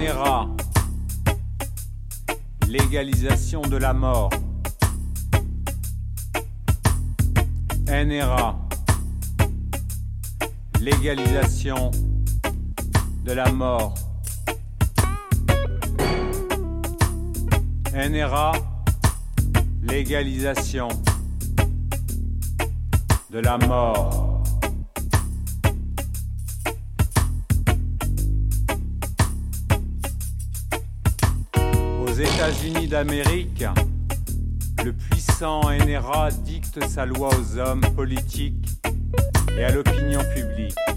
NRA, légalisation de la mort. NRA, légalisation de la mort. NRA, légalisation de la mort. Aux États-Unis d'Amérique, le puissant NRA dicte sa loi aux hommes politiques et à l'opinion publique.